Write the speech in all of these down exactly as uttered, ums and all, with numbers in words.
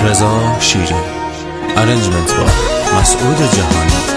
رضا شیری، ارنجمنت با مسعود جهانی.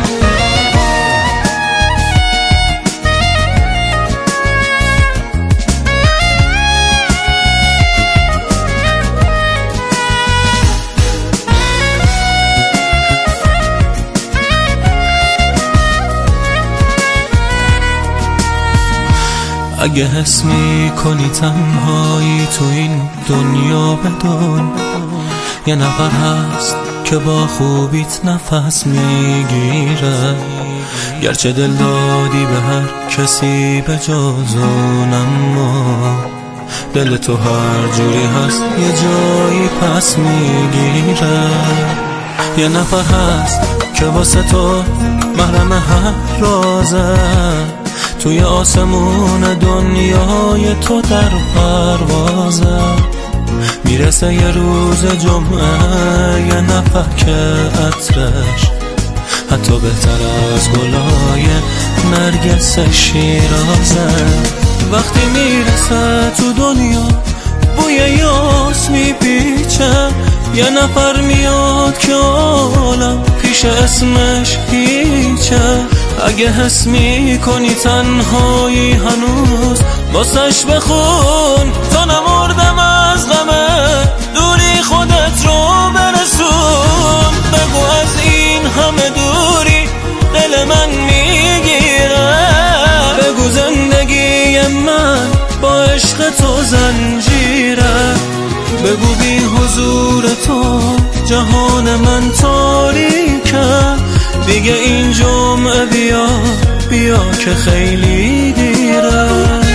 اگه حس میکنی تنهایی تو این دنیا بدون یه نفر هست که با خوبیت نفس میگیره، گرچه دل دادی به هر کسی به جز اون، اما دل تو هر جوری هست یه جایی پس میگیره. یه نفر هست که واسه تو محرم هر رازه، توی آسمون دنیای تو در پروازه. میرسه یه روز جمعه یه نفک عطرش حتی بهتر از گلای نرگس شیرازه. وقتی میرسه تو دنیا بوی یاس میپیچه، یه نفر میاد که عالم پیش اسمش هیچه. اگه حس میکنی تنهایی هنوز واسش بخون، تا نمردم از غمه دوری خودت رو برسون. بگو از این همه دوری دل من میگیره، بگو زندگی من با عشق تو زنجیره، بگو بی حضور تو جهان من تاریکه. دیگه این جمعه بیا بیا که خیلی دیره.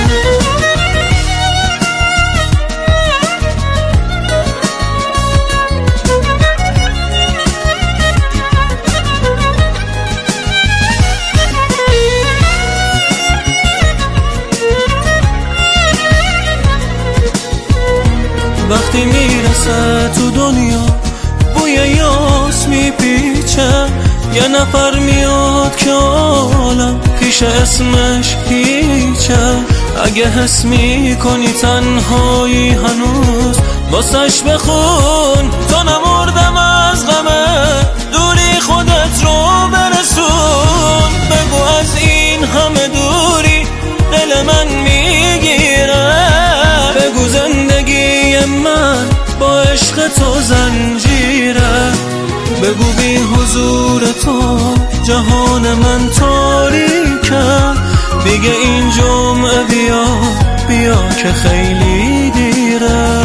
وقتی میرسه تو دنیا بوی یاس میپیچه، یه نفر میاد که عالم پیش اسمش هیچه. اگه حس میکنی تنهایی هنوز واسش بخون، تا نمردم از غمه دوری خودت رو برسون. بگو از این همه دوری دل من میگیره، بگو زندگی من با عشق تو زنجیره، بگو بی حضور تو جهان من تاریکه. دیگه این جمعه بیا بیا که خیلی دیره.